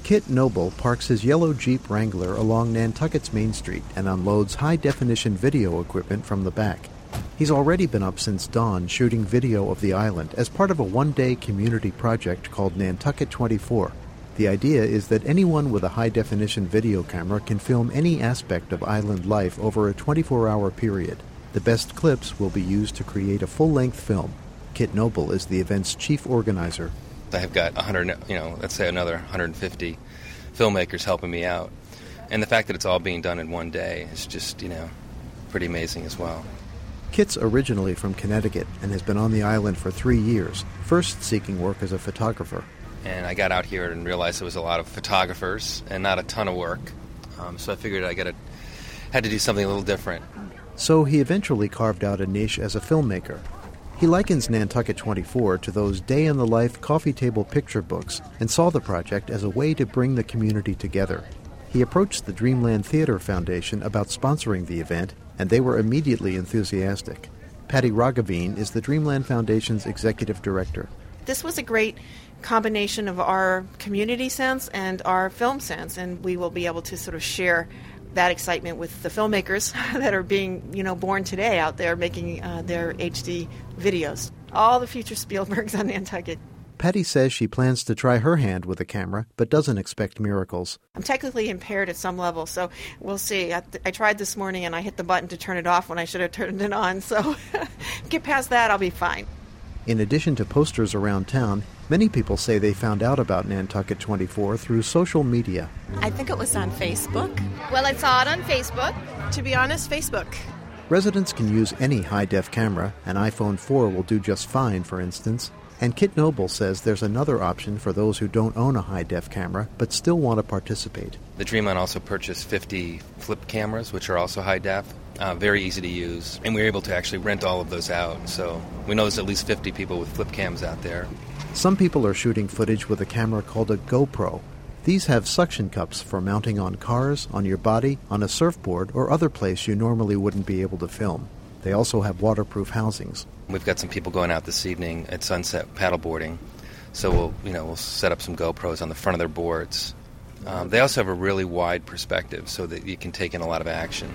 Kit Noble parks his yellow Jeep Wrangler along Nantucket's Main Street and unloads high-definition video equipment from the back. He's already been up since dawn shooting video of the island as part of a one-day community project called Nantucket 24. The idea is that anyone with a high-definition video camera can film any aspect of island life over a 24-hour period. The best clips will be used to create a full-length film. Kit Noble is the event's chief organizer. I have got 100, let's say another 150 filmmakers helping me out. And the fact that it's all being done in one day is just, pretty amazing as well. Kit's originally from Connecticut and has been on the island for 3 years, first seeking work as a photographer. And I got out here and realized there was a lot of photographers and not a ton of work. So I figured had to do something a little different. So he eventually carved out a niche as a filmmaker. He likens Nantucket 24 to those day-in-the-life coffee table picture books and saw the project as a way to bring the community together. He approached the Dreamland Theater Foundation about sponsoring the event, and they were immediately enthusiastic. Patty Raghaveen is the Dreamland Foundation's executive director. This was a great combination of our community sense and our film sense, and we will be able to sort of share that excitement with the filmmakers that are being, born today out there making their HD videos. All the future Spielbergs on Nantucket. Patty says she plans to try her hand with a camera, but doesn't expect miracles. I'm technically impaired at some level, so we'll see. I tried this morning and I hit the button to turn it off when I should have turned it on, so get past that, I'll be fine. In addition to posters around town, many people say they found out about Nantucket 24 through social media. I think it was on Facebook. Well, I saw it on Facebook. To be honest, Facebook. Residents can use any high-def camera. An iPhone 4 will do just fine, for instance. And Kit Noble says there's another option for those who don't own a high-def camera but still want to participate. The Dreamland also purchased 50 flip cameras, which are also high-def. Very easy to use, and we were able to actually rent all of those out. So we know there's at least 50 people with flip cams out there. Some people are shooting footage with a camera called a GoPro. These have suction cups for mounting on cars, on your body, on a surfboard, or other place you normally wouldn't be able to film. They also have waterproof housings. We've got some people going out this evening at sunset paddleboarding, so we'll set up some GoPros on the front of their boards. They also have a really wide perspective so that you can take in a lot of action.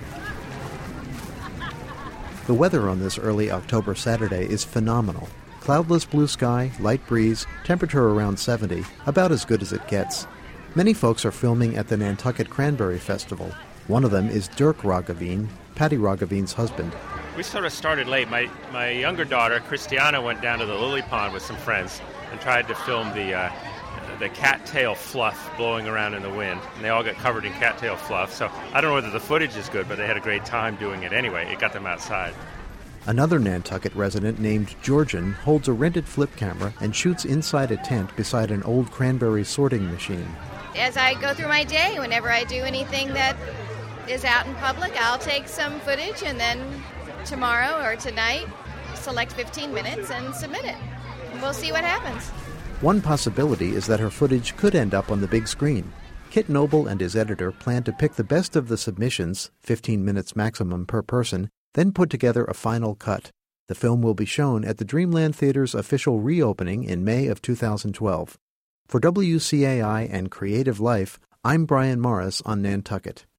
The weather on this early October Saturday is phenomenal. Cloudless blue sky, light breeze, temperature around 70, about as good as it gets. Many folks are filming at the Nantucket Cranberry Festival. One of them is Dirk Raghaveen, Patty Raghaveen's husband. We sort of started late. My younger daughter, Christiana, went down to the lily pond with some friends and tried to film the cattail fluff blowing around in the wind. And they all got covered in cattail fluff. So I don't know whether the footage is good, but they had a great time doing it anyway. It got them outside. Another Nantucket resident named Georgian holds a rented flip camera and shoots inside a tent beside an old cranberry sorting machine. As I go through my day, whenever I do anything that is out in public, I'll take some footage and then tomorrow or tonight select 15 minutes and submit it. We'll see what happens. One possibility is that her footage could end up on the big screen. Kit Noble and his editor plan to pick the best of the submissions, 15 minutes maximum per person, then put together a final cut. The film will be shown at the Dreamland Theater's official reopening in May of 2012. For WCAI and Creative Life, I'm Brian Morris on Nantucket.